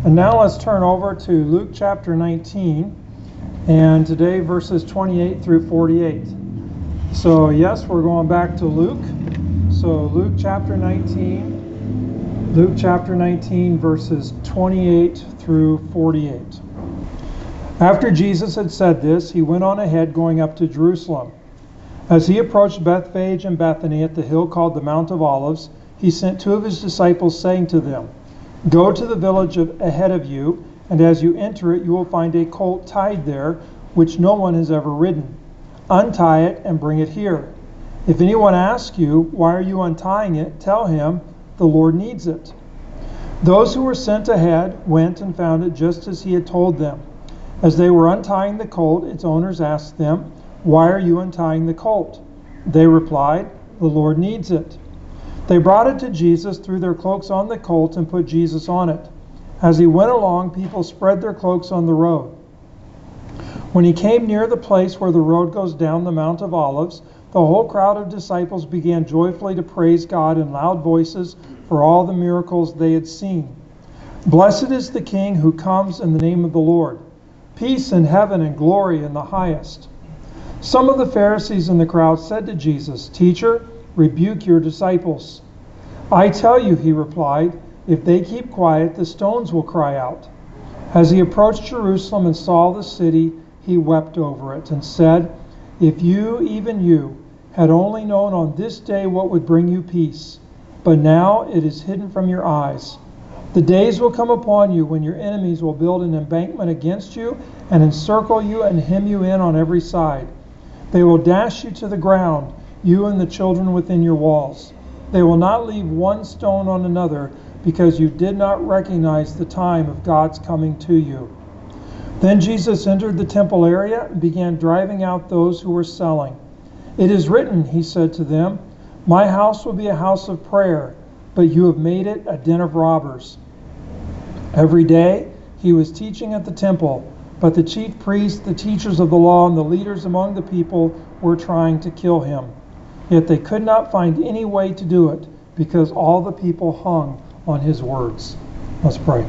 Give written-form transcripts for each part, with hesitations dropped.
And now let's turn over to Luke chapter 19, and today verses 28 through 48. So yes, we're going back to Luke. So Luke chapter 19 verses 28 through 48. After Jesus had said this, he went on ahead going up to Jerusalem. As he approached Bethphage and Bethany at the hill called the Mount of Olives, he sent two of his disciples, saying to them, "Go to the village ahead of you, and as you enter it, you will find a colt tied there, which no one has ever ridden. Untie it and bring it here. If anyone asks you, 'Why are you untying it?' tell him, 'The Lord needs it.'" Those who were sent ahead went and found it just as he had told them. As they were untying the colt, its owners asked them, "Why are you untying the colt?" They replied, "The Lord needs it." They brought it to Jesus, threw their cloaks on the colt, and put Jesus on it. As he went along, people spread their cloaks on the road. When he came near the place where the road goes down the Mount of Olives, the whole crowd of disciples began joyfully to praise God in loud voices for all the miracles they had seen. "Blessed is the King who comes in the name of the Lord. Peace in heaven and glory in the highest." Some of the Pharisees in the crowd said to Jesus, "Teacher, rebuke your disciples." "I tell you," he replied, "if they keep quiet, the stones will cry out." As he approached Jerusalem and saw the city, he wept over it and said, "If you, even you, had only known on this day what would bring you peace, but now it is hidden from your eyes. The days will come upon you when your enemies will build an embankment against you and encircle you and hem you in on every side. They will dash you to the ground, you and the children within your walls. They will not leave one stone on another, because you did not recognize the time of God's coming to you." Then Jesus entered the temple area and began driving out those who were selling. "It is written," he said to them, "My house will be a house of prayer, but you have made it a den of robbers." Every day he was teaching at the temple, but the chief priests, the teachers of the law, and the leaders among the people were trying to kill him. Yet they could not find any way to do it, because all the people hung on his words. Let's pray.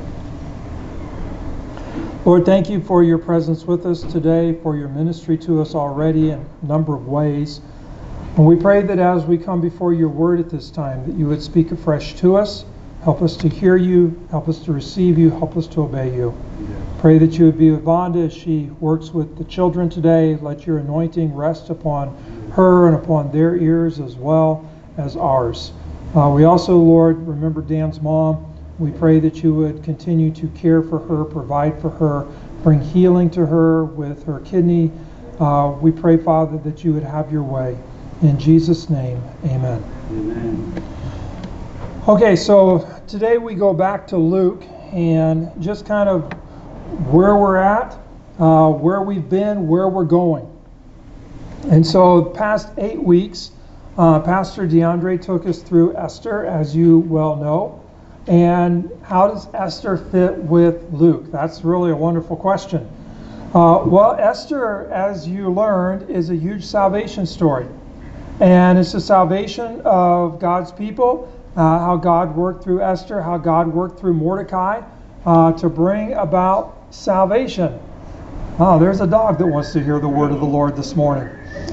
Lord, thank you for your presence with us today, for your ministry to us already in a number of ways. And we pray that as we come before your word at this time, that you would speak afresh to us, help us to hear you, help us to receive you, help us to obey you. Pray that you would be with Vonda as she works with the children today. Let your anointing rest upon her and upon their ears as well as ours. We also, Lord, remember Dan's mom. We pray that you would continue to care for her, provide for her, bring healing to her with her kidney. We pray, Father, that you would have your way. In Jesus' name, amen. Amen. Okay, so today we go back to Luke and just kind of where we're at, where we've been, where we're going. And so the past 8 weeks, Pastor DeAndre took us through Esther, as you well know. And how does Esther fit with Luke? That's really a wonderful question. Well, Esther, as you learned, is a huge salvation story. And it's the salvation of God's people, how God worked through Esther, how God worked through Mordecai to bring about salvation. Oh, there's a dog that wants to hear the word of the Lord this morning.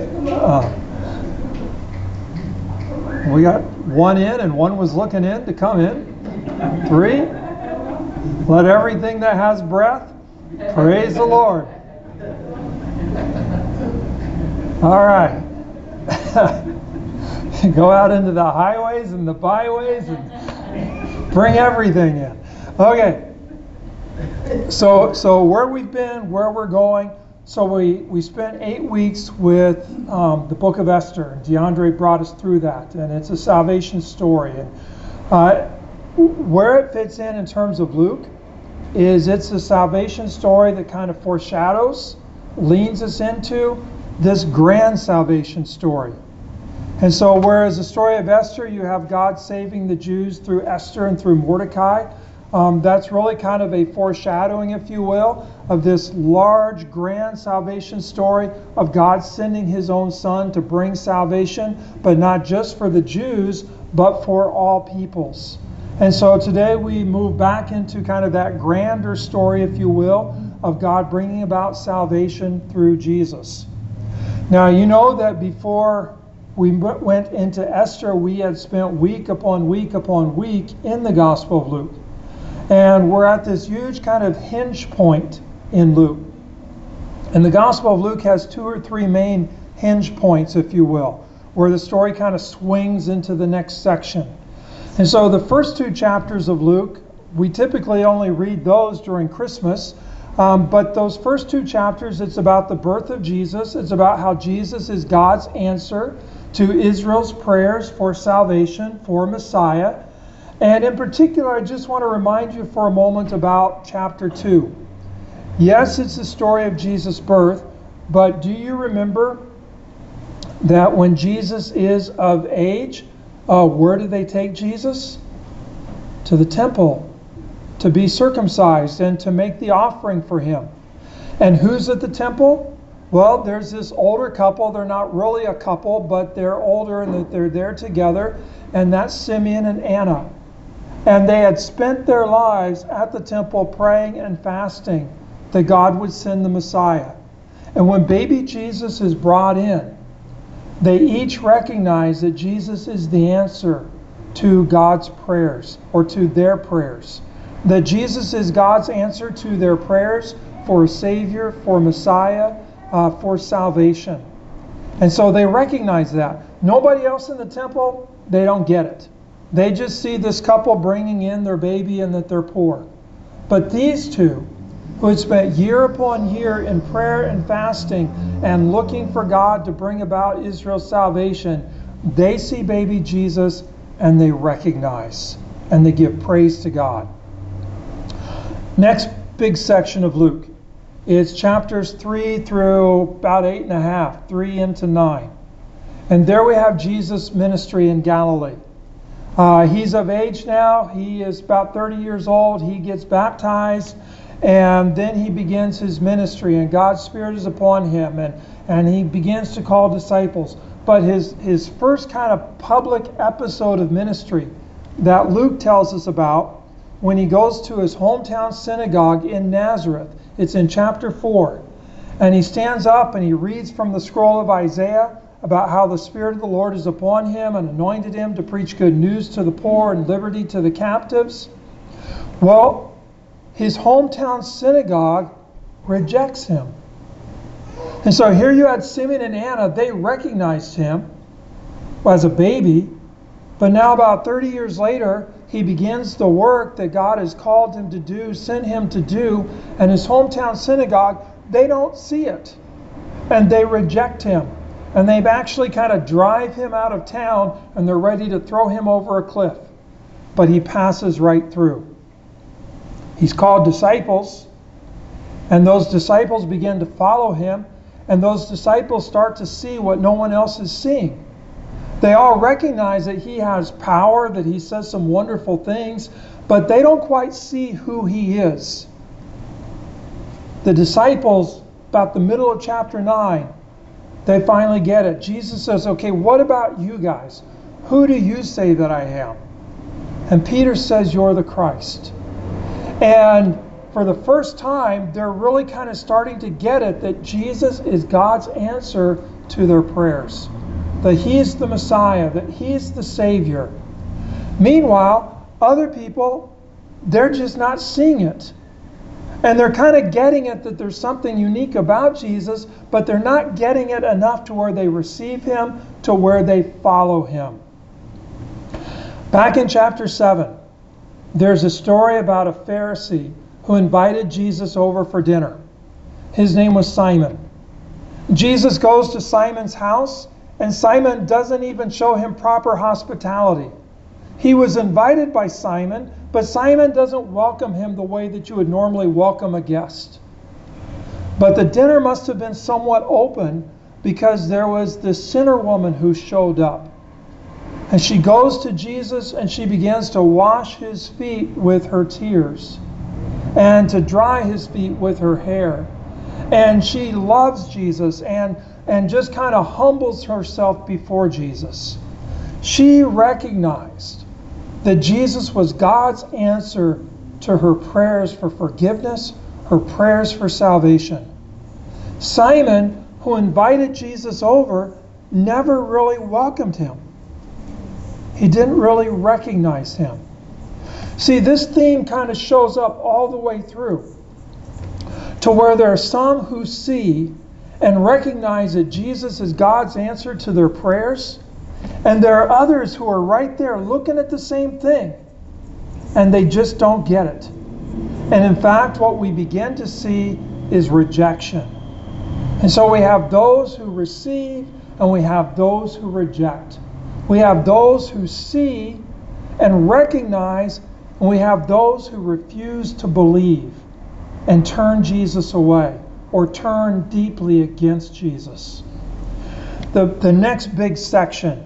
We got one in and one was looking in to come in. 3. Let everything that has breath praise the Lord. All right. Go out into the highways and the byways and bring everything in. Okay. So where we've been, where we're going. So we spent 8 weeks with the book of Esther. And DeAndre brought us through that. And it's a salvation story. And where it fits in terms of Luke is it's a salvation story that kind of foreshadows, leans us into this grand salvation story. And so whereas the story of Esther, you have God saving the Jews through Esther and through Mordecai, that's really kind of a foreshadowing, if you will, of this large, grand salvation story of God sending his own son to bring salvation, but not just for the Jews, but for all peoples. And so today we move back into kind of that grander story, if you will, of God bringing about salvation through Jesus. Now, you know that before we went into Esther, we had spent week upon week upon week in the Gospel of Luke. And we're at this huge kind of hinge point in Luke. And the Gospel of Luke has 2 or 3 main hinge points, if you will, where the story kind of swings into the next section. And so the first 2 chapters of Luke, we typically only read those during Christmas. But those first 2 chapters, it's about the birth of Jesus. It's about how Jesus is God's answer to Israel's prayers for salvation, for Messiah. And in particular, I just want to remind you for a moment about chapter 2. Yes, it's the story of Jesus' birth, but do you remember that when Jesus is of age, where do they take Jesus? To the temple, to be circumcised and to make the offering for him. And who's at the temple? Well, there's this older couple. They're not really a couple, but they're older and that they're there together. And that's Simeon and Anna. And they had spent their lives at the temple praying and fasting that God would send the Messiah. And when baby Jesus is brought in, they each recognize that Jesus is the answer to God's prayers, or to their prayers. That Jesus is God's answer to their prayers for a Savior, for Messiah, for salvation. And so they recognize that. Nobody else in the temple, they don't get it. They just see this couple bringing in their baby and that they're poor. But these two, who had spent year upon year in prayer and fasting and looking for God to bring about Israel's salvation, they see baby Jesus and they recognize and they give praise to God. Next big section of Luke is chapters 3 through about 8.5, 3 into 9. And there we have Jesus' ministry in Galilee. He's of age now. He is about 30 years old. He gets baptized. And then he begins his ministry. And God's Spirit is upon him. And he begins to call disciples. But his first kind of public episode of ministry that Luke tells us about, when he goes to his hometown synagogue in Nazareth. It's in chapter 4. And he stands up and he reads from the scroll of Isaiah about how the Spirit of the Lord is upon him and anointed him to preach good news to the poor and liberty to the captives. Well, his hometown synagogue rejects him. And so here you had Simeon and Anna. They recognized him as a baby. But now about 30 years later, he begins the work that God has called him to do, sent him to do. And his hometown synagogue, they don't see it. And they reject him. And they've actually kind of drive him out of town, and they're ready to throw him over a cliff. But he passes right through. He's called disciples, and those disciples begin to follow him, and those disciples start to see what no one else is seeing. They all recognize that he has power, that he says some wonderful things, but they don't quite see who he is. The disciples, about the middle of chapter 9, they finally get it. Jesus says, okay, what about you guys? Who do you say that I am? And Peter says, you're the Christ. And for the first time, they're really kind of starting to get it that Jesus is God's answer to their prayers. That He's the Messiah, that He's the Savior. Meanwhile, other people, they're just not seeing it. And they're kind of getting it that there's something unique about Jesus, but they're not getting it enough to where they receive Him, to where they follow Him. Back in chapter 7, there's a story about a Pharisee who invited Jesus over for dinner. His name was Simon. Jesus goes to Simon's house, and Simon doesn't even show him proper hospitality. He was invited by Simon, but Simon doesn't welcome him the way that you would normally welcome a guest. But the dinner must have been somewhat open, because there was this sinner woman who showed up. And she goes to Jesus and she begins to wash his feet with her tears and to dry his feet with her hair. And she loves Jesus and just kind of humbles herself before Jesus. She recognized that Jesus was God's answer to her prayers for forgiveness, her prayers for salvation. Simon, who invited Jesus over, never really welcomed him. He didn't really recognize him. See, this theme kind of shows up all the way through, to where there are some who see and recognize that Jesus is God's answer to their prayers, and there are others who are right there looking at the same thing, and they just don't get it. And in fact, what we begin to see is rejection. And so we have those who receive, and we have those who reject. We have those who see and recognize, and we have those who refuse to believe and turn Jesus away, or turn deeply against Jesus. The next big section,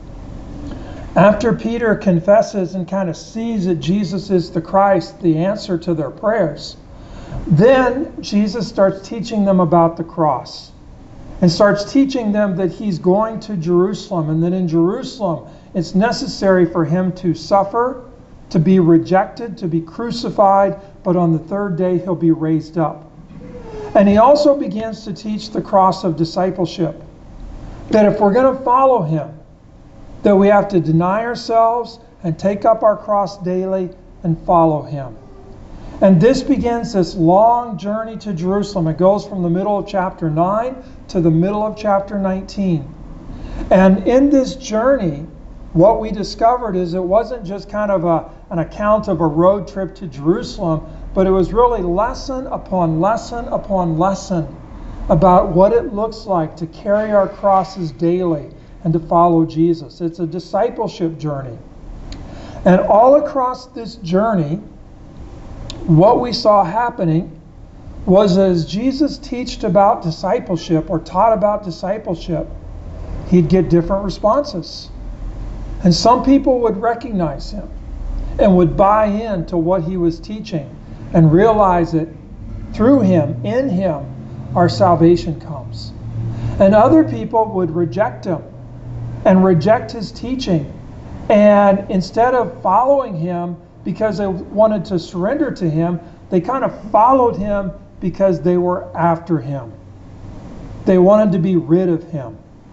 after Peter confesses and kind of sees that Jesus is the Christ, the answer to their prayers, then Jesus starts teaching them about the cross, and starts teaching them that he's going to Jerusalem, and that in Jerusalem it's necessary for him to suffer, to be rejected, to be crucified, but on the third day he'll be raised up. And he also begins to teach the cross of discipleship, that if we're going to follow him, that we have to deny ourselves and take up our cross daily and follow him. And this begins this long journey to Jerusalem. It goes from the middle of chapter 9 to the middle of chapter 19. And in this journey, what we discovered is it wasn't just kind of an account of a road trip to Jerusalem, but it was really lesson upon lesson upon lesson about what it looks like to carry our crosses daily and to follow Jesus. It's a discipleship journey. And all across this journey, what we saw happening was, as Jesus taught about discipleship, or taught about discipleship, he'd get different responses. And some people would recognize him and would buy into what he was teaching and realize that through him, in him, our salvation comes. And other people would reject him and reject his teaching. And instead of following him because they wanted to surrender to him, they kind of followed him because they were after him. They wanted to be rid of him.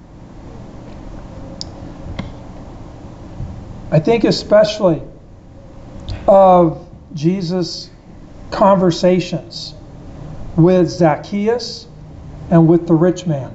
I think especially of Jesus' conversations with Zacchaeus and with the rich man.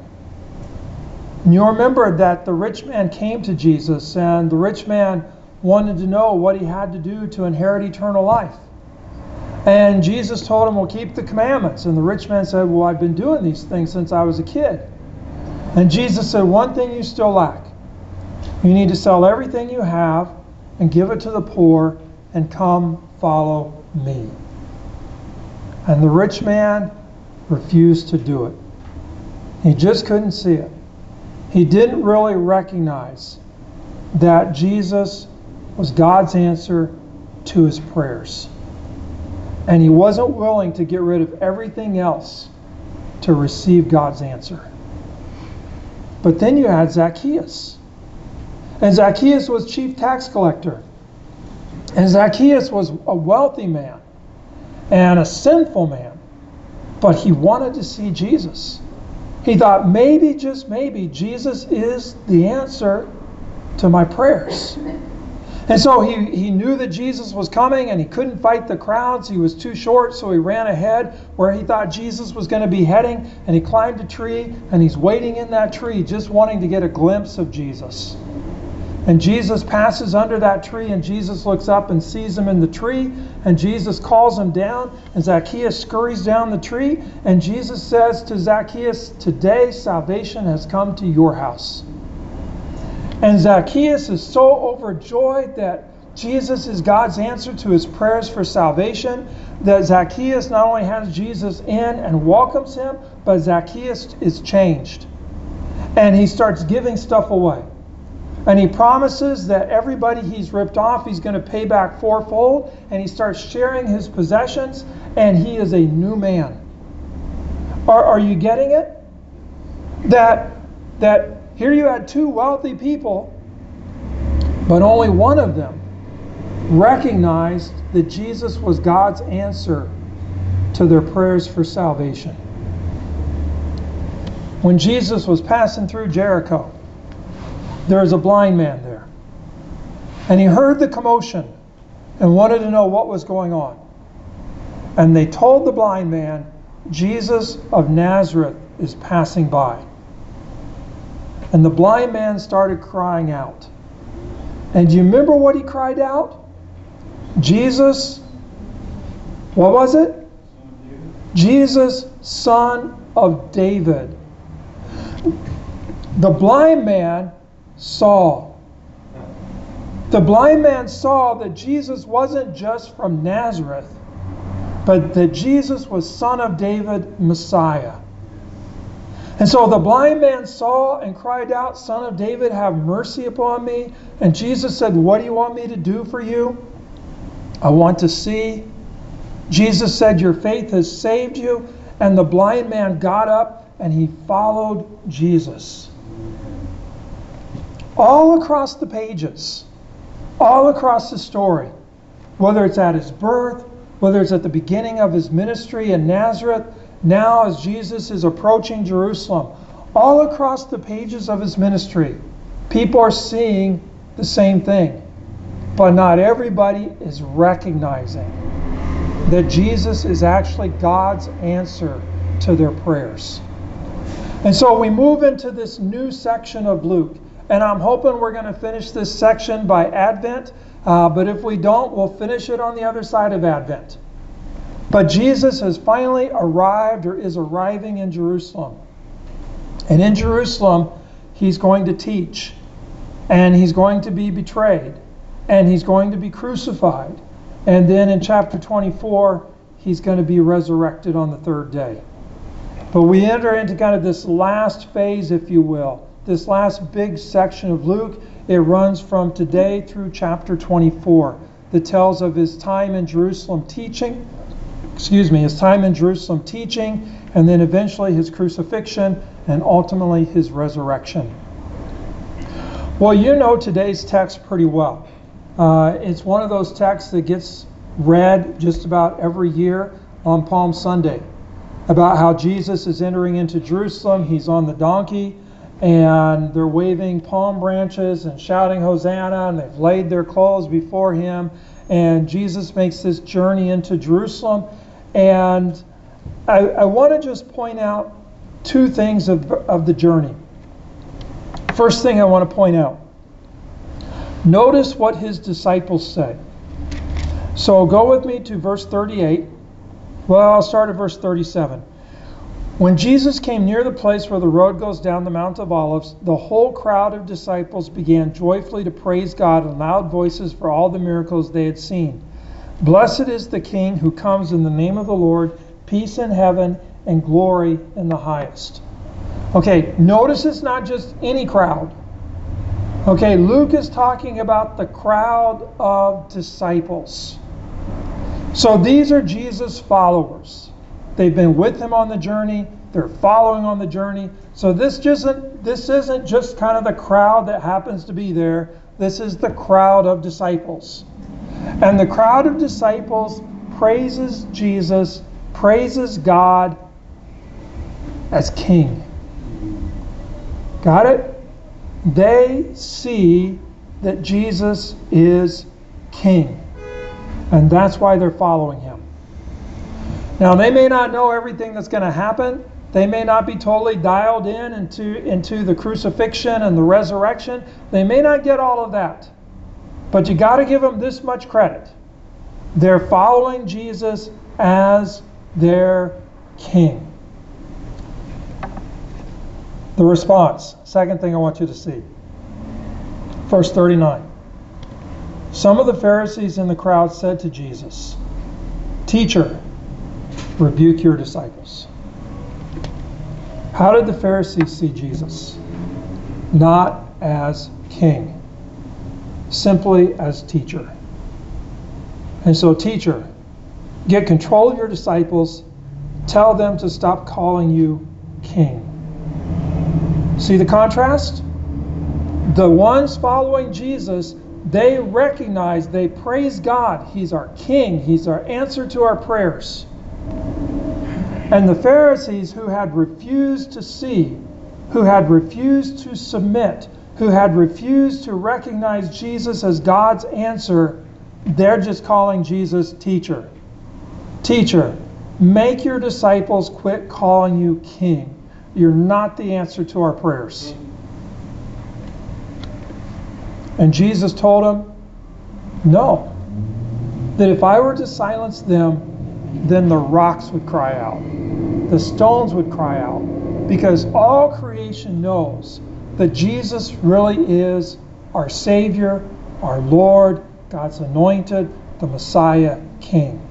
And you remember that the rich man came to Jesus, and the rich man wanted to know what he had to do to inherit eternal life. And Jesus told him, well, keep the commandments. And the rich man said, well, I've been doing these things since I was a kid. And Jesus said, one thing you still lack. You need to sell everything you have and give it to the poor and come follow me. And the rich man refused to do it. He just couldn't see it. He didn't really recognize that Jesus was God's answer to his prayers. And he wasn't willing to get rid of everything else to receive God's answer. But then you had Zacchaeus. And Zacchaeus was chief tax collector. And Zacchaeus was a wealthy man and a sinful man. But he wanted to see Jesus. He thought maybe, just maybe, Jesus is the answer to my prayers. And so he knew that Jesus was coming, and he couldn't fight the crowds. He was too short, so he ran ahead where he thought Jesus was going to be heading, and he climbed a tree, and he's waiting in that tree just wanting to get a glimpse of Jesus. And Jesus passes under that tree, and Jesus looks up and sees him in the tree, and Jesus calls him down, and Zacchaeus scurries down the tree, and Jesus says to Zacchaeus, today salvation has come to your house. And Zacchaeus is so overjoyed that Jesus is God's answer to his prayers for salvation, that Zacchaeus not only has Jesus in and welcomes him, but Zacchaeus is changed. And he starts giving stuff away. And he promises that everybody he's ripped off, he's going to pay back fourfold. And he starts sharing his possessions, and he is a new man. Are you getting it? That here you had two wealthy people, but only one of them recognized that Jesus was God's answer to their prayers for salvation. When Jesus was passing through Jericho, there was a blind man there. And he heard the commotion and wanted to know what was going on. And they told the blind man, Jesus of Nazareth is passing by. And the blind man started crying out. And do you remember what he cried out? Jesus, what was it? Jesus, Son of David. The blind man saw. The blind man saw that Jesus wasn't just from Nazareth, but that Jesus was Son of David, Messiah. And so the blind man saw and cried out, Son of David, have mercy upon me. And Jesus said, what do you want me to do for you? I want to see. Jesus said, your faith has saved you. And the blind man got up and he followed Jesus. All across the pages, all across the story, whether it's at his birth, whether it's at the beginning of his ministry in Nazareth, now as Jesus is approaching Jerusalem, all across the pages of his ministry, people are seeing the same thing. But not everybody is recognizing that Jesus is actually God's answer to their prayers. And so we move into this new section of Luke. And I'm hoping we're going to finish this section by Advent. But if we don't, we'll finish it on the other side of Advent. But Jesus has finally arrived or is arriving in Jerusalem. And in Jerusalem, he's going to teach. And he's going to be betrayed. And he's going to be crucified. And then in chapter 24, he's going to be resurrected on the third day. But we enter into kind of this last phase, if you will. This last big section of Luke. It runs from today through chapter 24. That tells of his time in Jerusalem teaching. His time in Jerusalem teaching. And then eventually his crucifixion. And ultimately his resurrection. Well, you know today's text pretty well. It's one of those texts that gets read just about every year on Palm Sunday. About how Jesus is entering into Jerusalem. He's on the donkey. And they're waving palm branches and shouting Hosanna. And they've laid their clothes before him. And Jesus makes this journey into Jerusalem. And I want to just point out two things of the journey. First thing I want to point out. Notice what his disciples say. So go with me to verse 38. Well, I'll start at verse 37. When Jesus came near the place where the road goes down the Mount of Olives, the whole crowd of disciples began joyfully to praise God in loud voices for all the miracles they had seen. Blessed is the King who comes in the name of the Lord, peace in heaven and glory in the highest. Okay, notice it's not just any crowd. Okay, Luke is talking about the crowd of disciples. So these are Jesus' followers. They've been with him on the journey. They're following on the journey. So this isn't just kind of the crowd that happens to be there. This is the crowd of disciples. And the crowd of disciples praises Jesus, praises God as King. Got it? They see that Jesus is King. And that's why they're following him. Now, they may not know everything that's going to happen. They may not be totally dialed into the crucifixion and the resurrection. They may not get all of that. But you got to give them this much credit. They're following Jesus as their King. The response. Second thing I want you to see. Verse 39. Some of the Pharisees in the crowd said to Jesus, "Teacher, rebuke your disciples." How did the Pharisees see Jesus? Not as King, simply as teacher. And so, teacher, get control of your disciples. Tell them to stop calling you King. See the contrast? The ones following Jesus They recognize, they praise God. He's our King. He's our answer to our prayers. And the Pharisees, who had refused to see, who had refused to submit, who had refused to recognize Jesus as God's answer, they're just calling Jesus teacher. Teacher, make your disciples quit calling you king. You're not the answer to our prayers. And Jesus told them, no. That if I were to silence them, then the rocks would cry out. The stones would cry out. Because all creation knows that Jesus really is our Savior, our Lord, God's anointed, the Messiah King.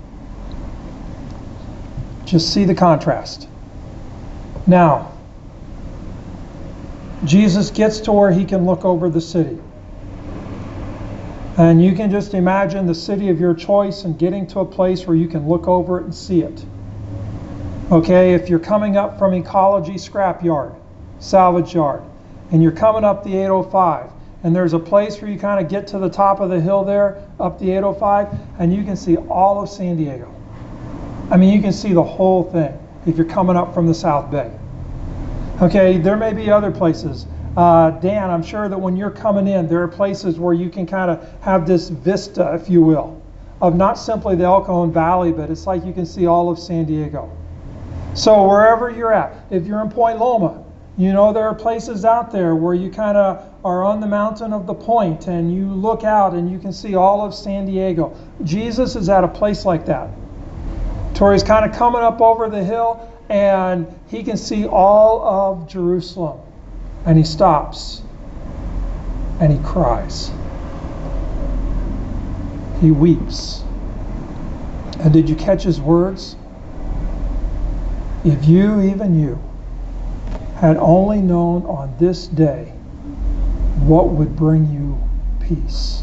Just see the contrast. Now, Jesus gets to where he can look over the city. And you can just imagine the city of your choice and getting to a place where you can look over it and see it. Okay, if you're coming up from Ecology Scrapyard, Salvage Yard, and you're coming up the 805, and there's a place where you kind of get to the top of the hill there, up the 805, and you can see all of San Diego. I mean, you can see the whole thing if you're coming up from the South Bay. Okay, there may be other places. Dan, I'm sure that when you're coming in, there are places where you can kind of have this vista, if you will, of not simply the El Cajon Valley, but it's like you can see all of San Diego. So wherever you're at, if you're in Point Loma, you know there are places out there where you kind of are on the mountain of the Point and you look out and you can see all of San Diego. Jesus is at a place like that, to where he's kind of coming up over the hill and he can see all of Jerusalem. And he stops and he cries. He weeps. And did you catch his words? If you, even you, had only known on this day what would bring you peace.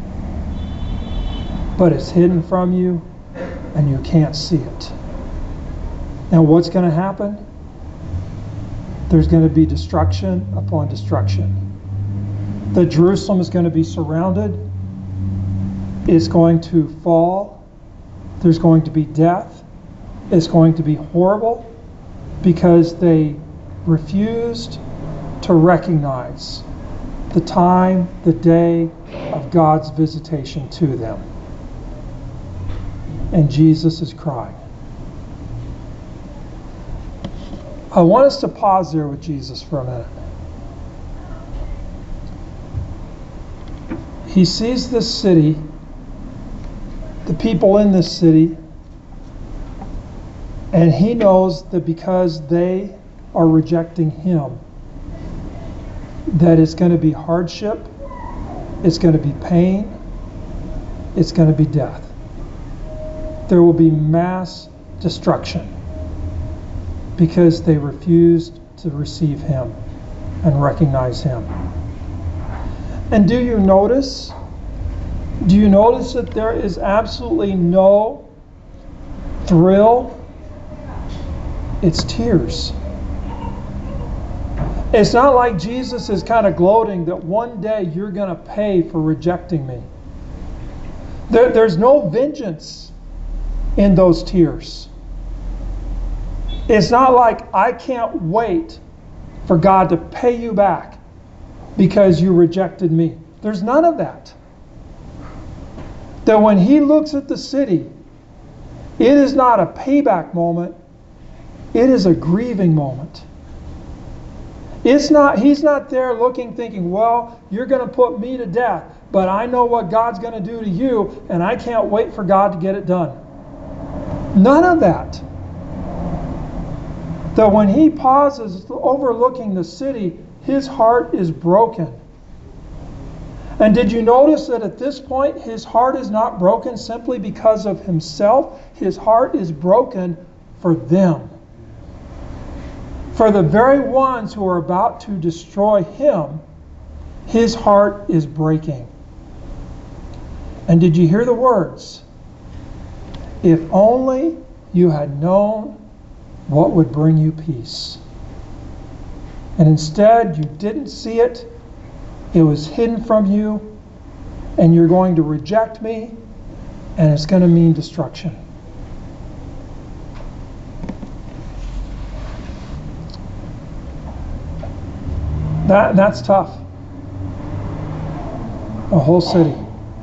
But it's hidden from you and you can't see it. Now what's going to happen? There's going to be destruction upon destruction. The Jerusalem is going to be surrounded. It's going to fall. There's going to be death. It's going to be horrible because they refused to recognize the time, the day of God's visitation to them. And Jesus is crying. I want us to pause there with Jesus for a minute. He sees this city, the people in this city, and he knows that because they are rejecting him, that it's going to be hardship, it's going to be pain, it's going to be death. There will be mass destruction, because they refused to receive him and recognize him. And do you notice that there is absolutely no thrill? It's tears. It's not like Jesus is kind of gloating that one day you're going to pay for rejecting me. There's no vengeance in those tears. It's not like I can't wait for God to pay you back because you rejected me. There's none of that. That when he looks at the city, it is not a payback moment, it is a grieving moment. He's not there looking, thinking, well, you're going to put me to death, but I know what God's going to do to you, and I can't wait for God to get it done. None of that. That when he pauses overlooking the city, his heart is broken. And did you notice that at this point, his heart is not broken simply because of himself? His heart is broken for them. For the very ones who are about to destroy him, his heart is breaking. And did you hear the words? If only you had known what would bring you peace. And instead, you didn't see it. It was hidden from you. and you're going to reject me, and it's going to mean destruction. That's tough. A whole city.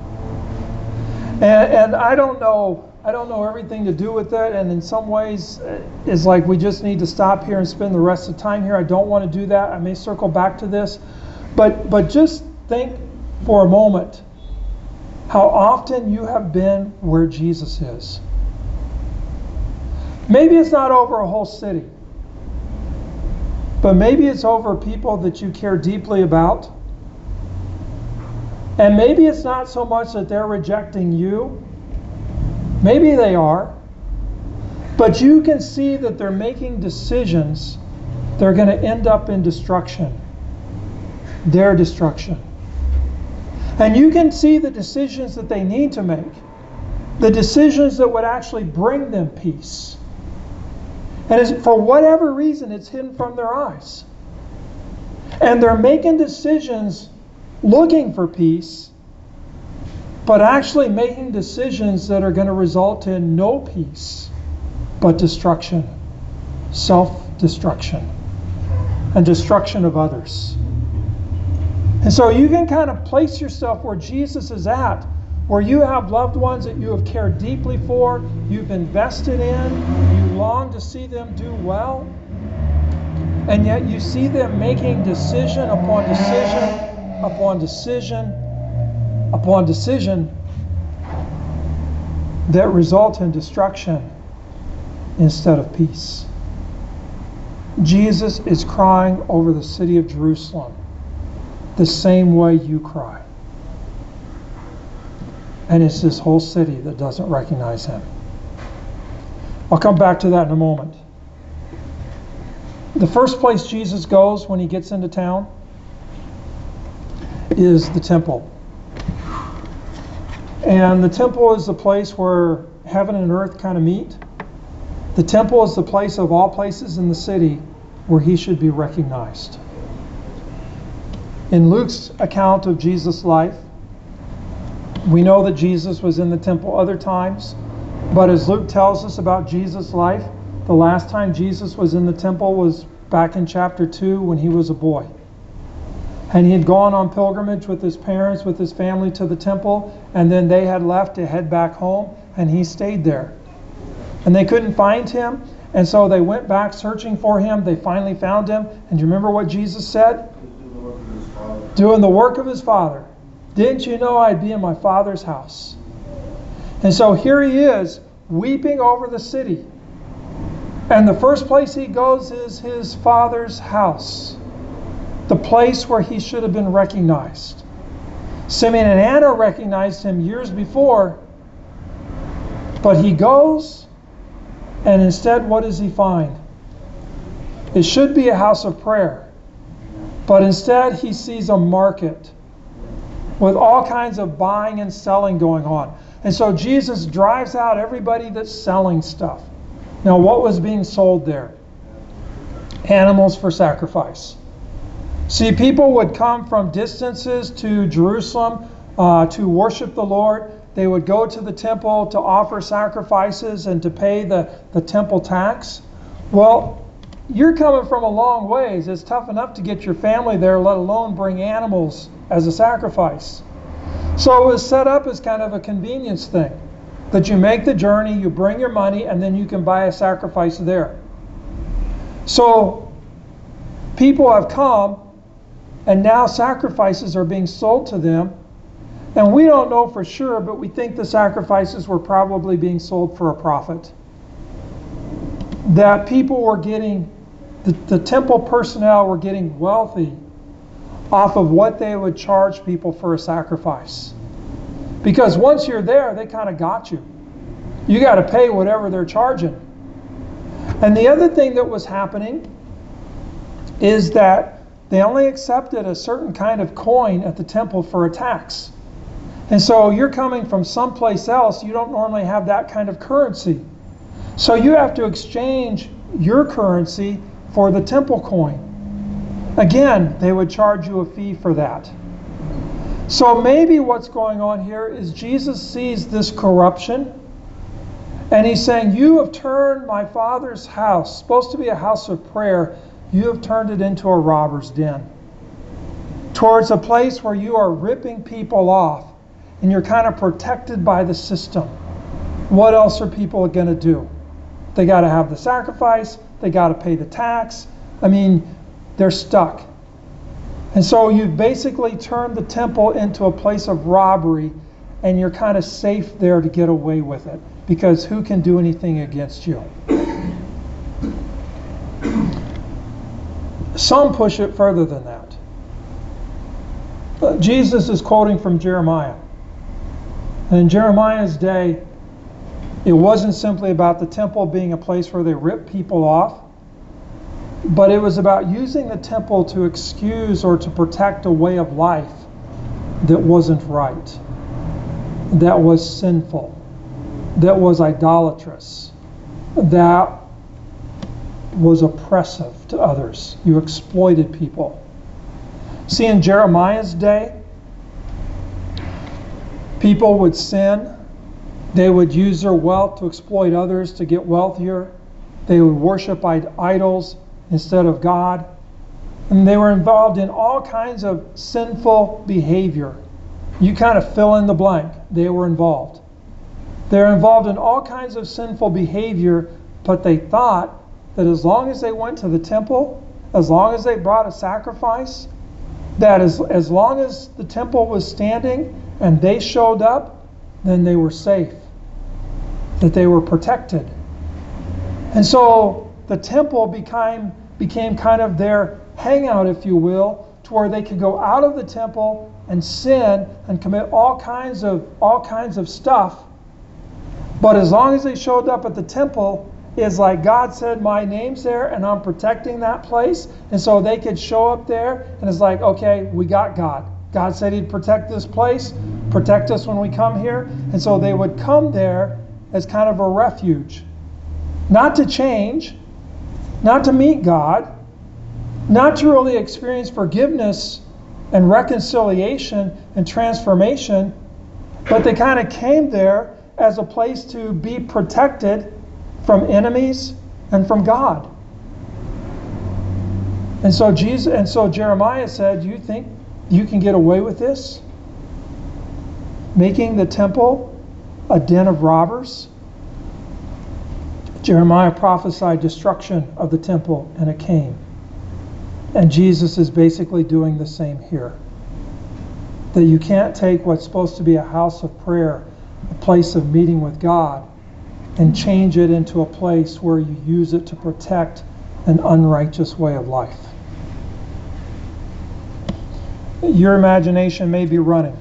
And I don't know everything to do with it, and in some ways it's like we just need to stop here and spend the rest of the time here. I don't want to do that. I may circle back to this, but just think for a moment how often you have been where Jesus is. Maybe it's not over a whole city, but maybe it's over people that you care deeply about. And maybe it's not so much that they're rejecting you. Maybe they are. But you can see that they're making decisions that are going to end up in destruction. Their destruction. And you can see the decisions that they need to make. The decisions that would actually bring them peace. And for whatever reason, it's hidden from their eyes. And they're making decisions looking for peace, but actually making decisions that are going to result in no peace, but destruction, self-destruction, and destruction of others. And so you can kind of place yourself where Jesus is at, where you have loved ones that you have cared deeply for, you've invested in, you long to see them do well, and yet you see them making decision upon decision upon decision upon decision that result in destruction instead of peace. Jesus is crying over the city of Jerusalem the same way you cry. And it's this whole city that doesn't recognize him. I'll come back to that in a moment. The first place Jesus goes when he gets into town is the temple. And the temple is the place where heaven and earth kind of meet. The temple is the place of all places in the city where he should be recognized. In Luke's account of Jesus' life, we know that Jesus was in the temple other times, but as Luke tells us about Jesus' life, the last time Jesus was in the temple was back in chapter 2 when he was a boy. And he had gone on pilgrimage with his parents, with his family to the temple, and then they had left to head back home, and he stayed there. And they couldn't find him, and so they went back searching for him. They finally found him. And do you remember what Jesus said? Doing the work of his Father. Didn't you know I'd be in my Father's house? And so here he is, weeping over the city. And the first place he goes is his Father's house. The place where he should have been recognized. Simeon and Anna recognized him years before, but he goes, and instead what does he find? It should be a house of prayer, but instead he sees a market with all kinds of buying and selling going on. And so Jesus drives out everybody that's selling stuff. Now, what was being sold there? Animals for sacrifice. See, people would come from distances to Jerusalem to worship the Lord. They would go to the temple to offer sacrifices and to pay the temple tax. Well, you're coming from a long ways. It's tough enough to get your family there, let alone bring animals as a sacrifice. So it was set up as kind of a convenience thing. That you make the journey, you bring your money, and then you can buy a sacrifice there. So people have come, and now sacrifices are being sold to them. And we don't know for sure, but we think the sacrifices were probably being sold for a profit. That people were getting, the temple personnel were getting wealthy off of what they would charge people for a sacrifice. Because once you're there, they kind of got you. You got to pay whatever they're charging. And the other thing that was happening is that they only accepted a certain kind of coin at the temple for a tax. And so you're coming from someplace else, you don't normally have that kind of currency. So you have to exchange your currency for the temple coin. Again, they would charge you a fee for that. So maybe what's going on here is Jesus sees this corruption, and he's saying, you have turned my Father's house, supposed to be a house of prayer, you have turned it into a robber's den. Towards a place where you are ripping people off, and you're kind of protected by the system. What else are people going to do? They got to have the sacrifice, they got to pay the tax. I mean, they're stuck. And so you've basically turned the temple into a place of robbery, and you're kind of safe there to get away with it, because who can do anything against you? Some push it further than that. Jesus is quoting from Jeremiah. And in Jeremiah's day, it wasn't simply about the temple being a place where they ripped people off, but it was about using the temple to excuse or to protect a way of life that wasn't right, that was sinful, that was idolatrous, that was oppressive to others. You exploited people. See, in Jeremiah's day, people would sin. They would use their wealth to exploit others to get wealthier. They would worship idols instead of God. And they were involved in all kinds of sinful behavior. You kind of fill in the blank. They were involved. They're involved in all kinds of sinful behavior, but they thought that as long as they went to the temple, as long as they brought a sacrifice, that as long as the temple was standing and they showed up, then they were safe, that they were protected. And so the temple became kind of their hangout, if you will, to where they could go out of the temple and sin and commit all kinds of stuff. But as long as they showed up at the temple, it's like God said, my name's there and I'm protecting that place. And so they could show up there and it's like, okay, we got God. God said he'd protect this place, protect us when we come here. And so they would come there as kind of a refuge. Not to change, not to meet God, not to really experience forgiveness and reconciliation and transformation, but they kind of came there as a place to be protected from enemies and from God. And so Jeremiah said, you think you can get away with this? Making the temple a den of robbers? Jeremiah prophesied destruction of the temple, and it came. And Jesus is basically doing the same here. That you can't take what's supposed to be a house of prayer, a place of meeting with God, and change it into a place where you use it to protect an unrighteous way of life. Your imagination may be running.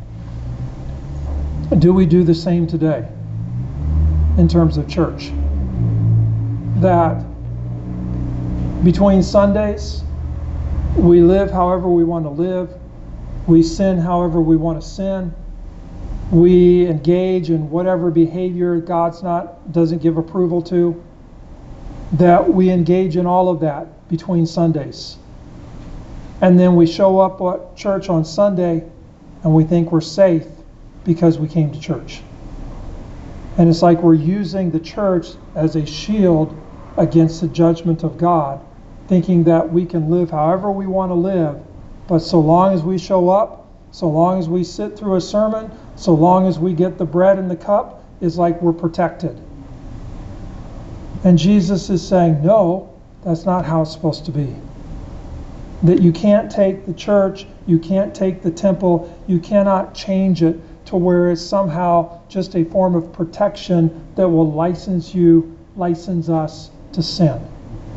Do we do the same today in terms of church? That between Sundays, we live however we want to live, we sin however we want to sin, we engage in whatever behavior doesn't give approval to, that we engage in all of that between Sundays. And then we show up at church on Sunday and we think we're safe because we came to church. And it's like we're using the church as a shield against the judgment of God, thinking that we can live however we want to live, but so long as we show up, so long as we sit through a sermon, so long as we get the bread in the cup, it's like we're protected. And Jesus is saying, no, that's not how it's supposed to be. That you can't take the church, you can't take the temple, you cannot change it to where it's somehow just a form of protection that will license us to sin.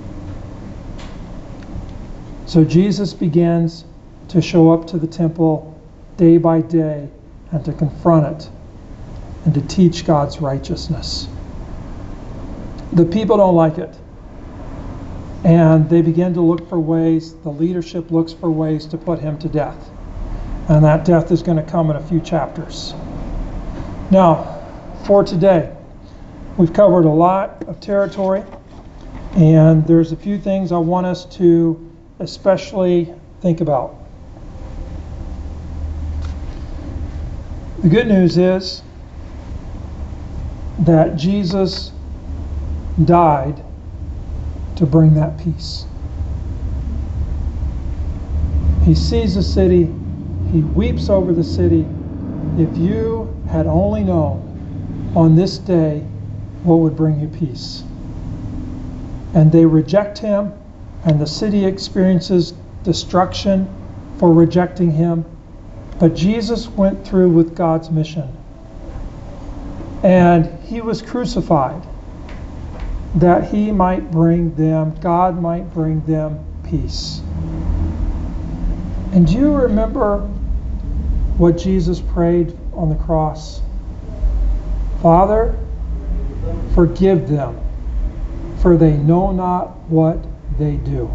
So Jesus begins to show up to the temple day by day and to confront it and to teach God's righteousness. The people don't like it. And they begin to look for ways, the leadership looks for ways to put him to death. And that death is going to come in a few chapters. Now, for today, we've covered a lot of territory, and there's a few things I want us to especially think about. The good news is that Jesus died to bring that peace. He sees the city, he weeps over the city. If you had only known on this day what would bring you peace. And they reject him, and the city experiences destruction for rejecting him. But Jesus went through with God's mission. And he was crucified that he might bring them, God might bring them peace. And do you remember what Jesus prayed on the cross? Father, forgive them, for they know not what they do.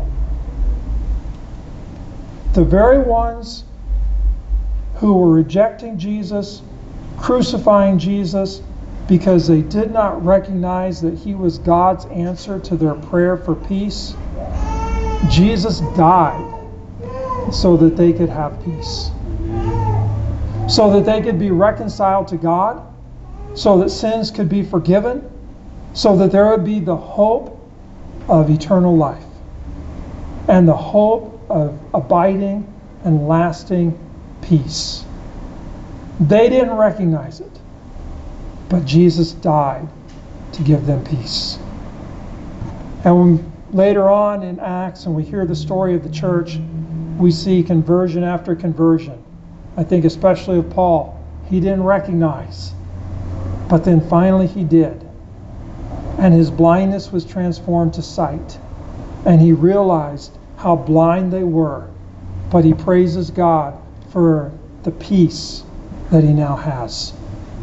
The very ones who were rejecting Jesus, crucifying Jesus, because they did not recognize that he was God's answer to their prayer for peace, Jesus died so that they could have peace. So that they could be reconciled to God, so that sins could be forgiven, so that there would be the hope of eternal life and the hope of abiding and lasting peace. They didn't recognize it, but Jesus died to give them peace. And when later on in Acts, and we hear the story of the church, we see conversion after conversion. I think especially of Paul. He didn't recognize, but then finally he did. And his blindness was transformed to sight. And he realized how blind they were. But he praises God for the peace that he now has.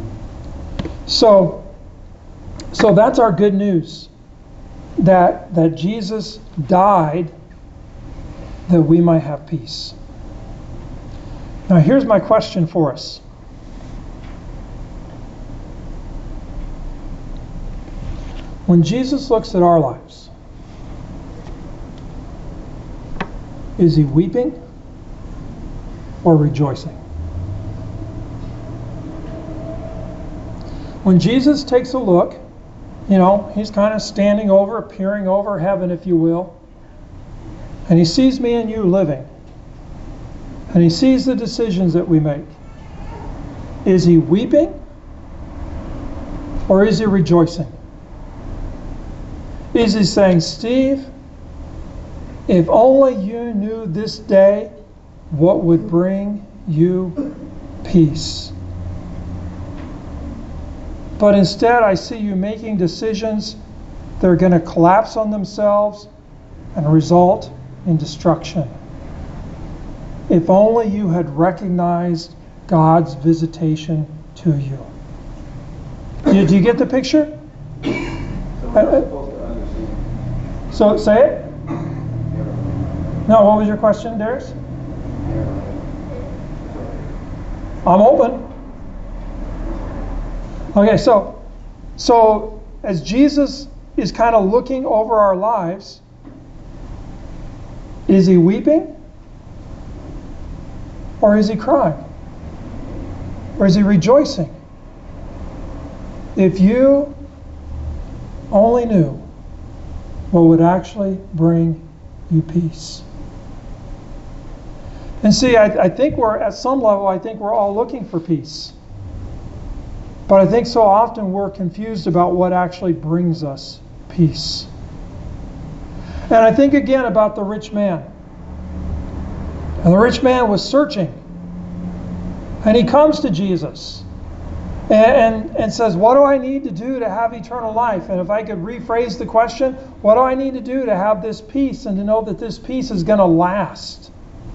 So that's our good news. That Jesus died that we might have peace. Now here's my question for us. When Jesus looks at our lives, is he weeping or rejoicing? When Jesus takes a look, he's kind of standing over, peering over heaven, if you will, and he sees me and you living, and he sees the decisions that we make. Is he weeping or is he rejoicing? Is he saying, Steve, if only you knew this day what would bring you peace. But instead I see you making decisions that are going to collapse on themselves and result in destruction. If only you had recognized God's visitation to you. Do you get the picture? So say it. No, what was your question, Darius? I'm open. Okay, so as Jesus is kind of looking over our lives, is he weeping? Or is he crying? Or is he rejoicing? If you only knew what would actually bring you peace. And see, I think at some level, we're all looking for peace. But I think so often we're confused about what actually brings us peace. And I think again about the rich man. And the rich man was searching. And he comes to Jesus and says, what do I need to do to have eternal life? And if I could rephrase the question, what do I need to do to have this peace and to know that this peace is going to last?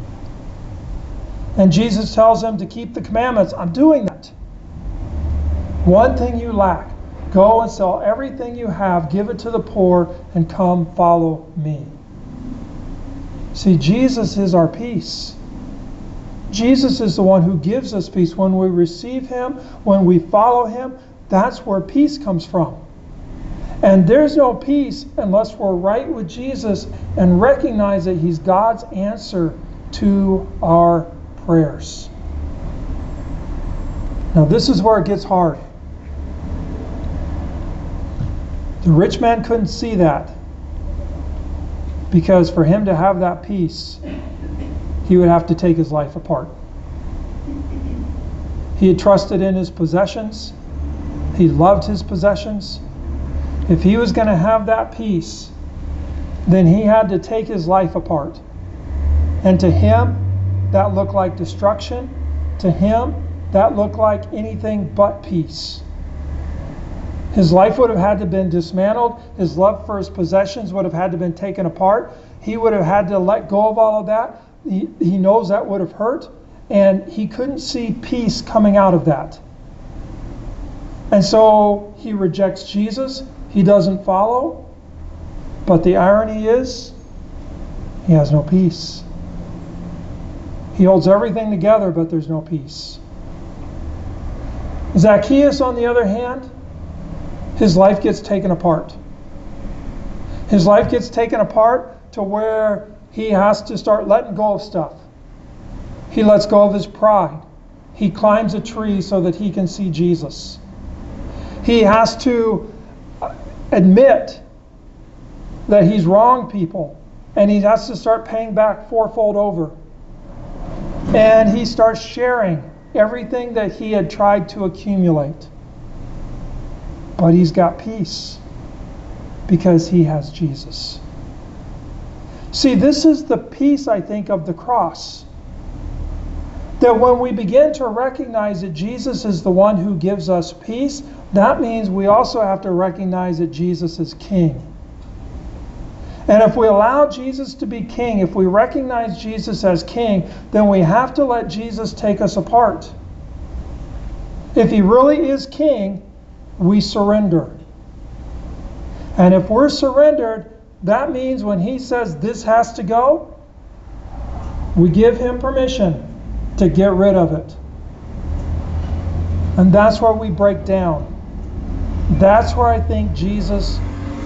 And Jesus tells him to keep the commandments. I'm doing that. One thing you lack. Go and sell everything you have, give it to the poor, and come follow me. See, Jesus is our peace. Jesus is the one who gives us peace. When we receive him, when we follow him, that's where peace comes from. And there's no peace unless we're right with Jesus and recognize that he's God's answer to our prayers. Now this is where it gets hard. The rich man couldn't see that, because for him to have that peace, he would have to take his life apart. He had trusted in his possessions. He loved his possessions. If he was going to have that peace, then he had to take his life apart. And to him, that looked like destruction. To him, that looked like anything but peace. His life would have had to have been dismantled. His love for his possessions would have had to have been taken apart. He would have had to let go of all of that. He knows that would have hurt. And he couldn't see peace coming out of that. And so he rejects Jesus. He doesn't follow. But the irony is, he has no peace. He holds everything together, but there's no peace. Zacchaeus, on the other hand, his life gets taken apart. His life gets taken apart to where he has to start letting go of stuff. He lets go of his pride. He climbs a tree so that he can see Jesus. He has to admit that he's wronged people, and he has to start paying back fourfold over. And he starts sharing everything that he had tried to accumulate. But he's got peace because he has Jesus. See, this is the peace, I think, of the cross. That when we begin to recognize that Jesus is the one who gives us peace, that means we also have to recognize that Jesus is King. And if we allow Jesus to be King, if we recognize Jesus as King, then we have to let Jesus take us apart. If he really is King, we surrender. And if we're surrendered, that means when he says this has to go, we give him permission to get rid of it. And that's where we break down. That's where I think Jesus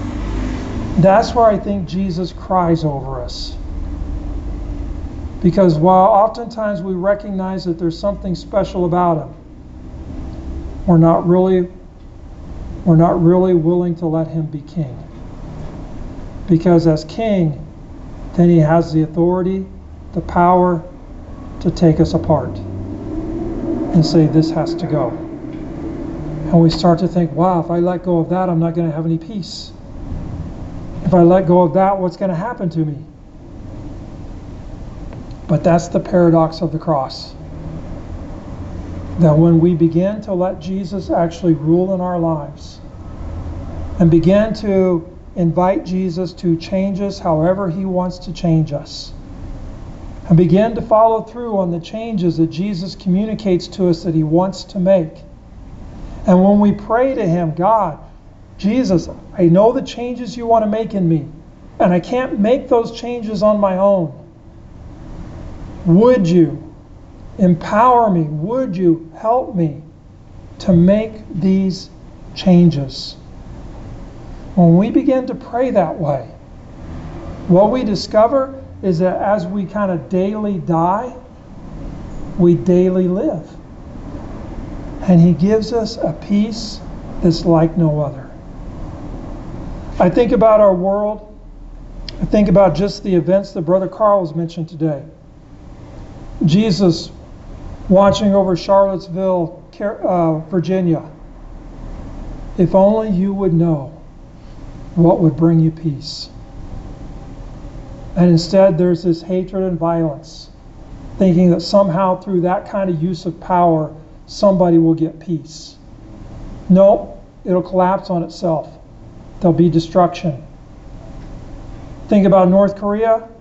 cries over us. Because while oftentimes we recognize that there's something special about him, we're not really willing to let him be king. Because as king, then he has the authority, the power to take us apart and say this has to go. And we start to think, wow, if I let go of that, I'm not going to have any peace. If I let go of that, what's going to happen to me? But that's the paradox of the cross. That when we begin to let Jesus actually rule in our lives and begin to invite Jesus to change us however he wants to change us, and begin to follow through on the changes that Jesus communicates to us that he wants to make. And when we pray to him, God, Jesus, I know the changes you want to make in me, and I can't make those changes on my own. Would you empower me? Would you help me to make these changes? When we begin to pray that way, what we discover is that as we kind of daily die, we daily live. And he gives us a peace that's like no other. I think about our world. I think about just the events that Brother Carl has mentioned today. Jesus watching over Charlottesville, Virginia. If only you would know what would bring you peace. And instead there's this hatred and violence, thinking that somehow through that kind of use of power, somebody will get peace. No, it'll collapse on itself. There'll be destruction. Think about North Korea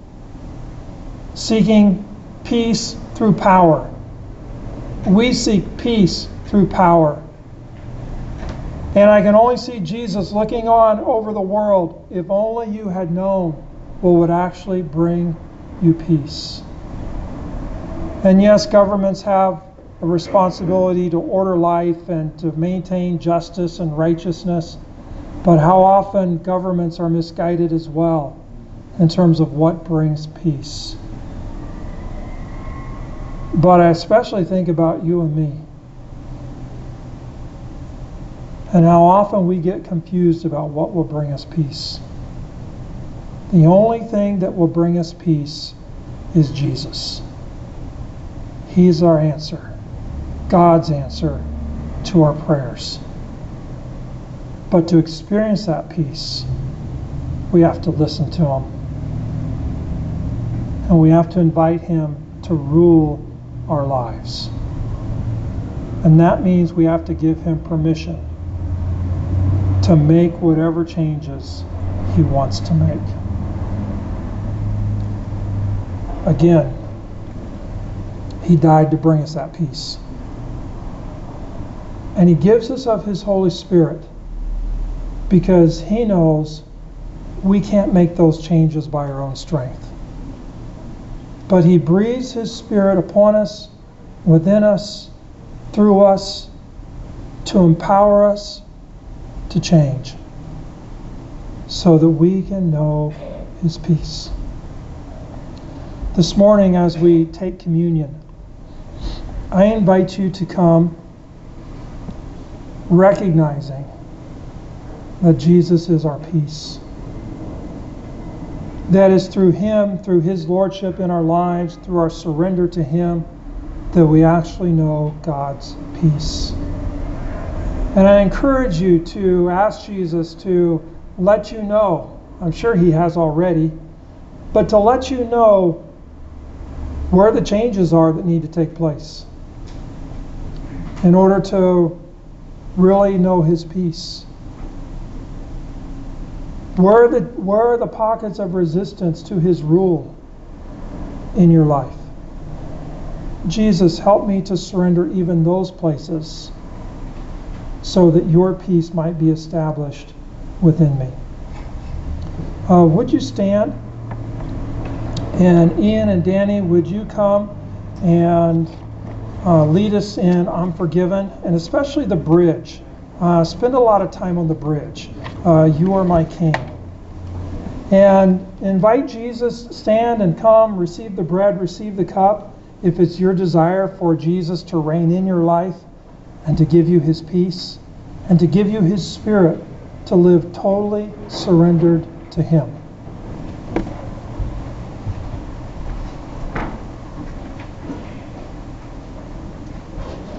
seeking peace through power. We seek peace through power. And I can only see Jesus looking on over the world. If only you had known what would actually bring you peace. And yes, governments have a responsibility to order life and to maintain justice and righteousness. But how often governments are misguided as well in terms of what brings peace. But I especially think about you and me. And how often we get confused about what will bring us peace. The only thing that will bring us peace is Jesus. He is our answer, God's answer to our prayers. But to experience that peace, we have to listen to Him. And we have to invite Him to rule our lives. And that means we have to give Him permission to make whatever changes He wants to make. Again, He died to bring us that peace. And He gives us of His Holy Spirit because He knows we can't make those changes by our own strength. But He breathes His Spirit upon us, within us, through us, to empower us to change so that we can know His peace. This morning, as we take communion, I invite you to come recognizing that Jesus is our peace. That is through Him, through His Lordship in our lives, through our surrender to Him, that we actually know God's peace. And I encourage you to ask Jesus to let you know, I'm sure He has already, but to let you know where the changes are that need to take place in order to really know His peace. Where are the pockets of resistance to His rule in your life? Jesus, help me to surrender even those places so that your peace might be established within me. Would you stand? And Ian and Danny, would you come and lead us in I'm Forgiven, and especially the bridge. Spend a lot of time on the bridge. You are my King. And invite Jesus, stand and come, receive the bread, receive the cup, if it's your desire for Jesus to reign in your life and to give you His peace and to give you His Spirit to live totally surrendered to Him.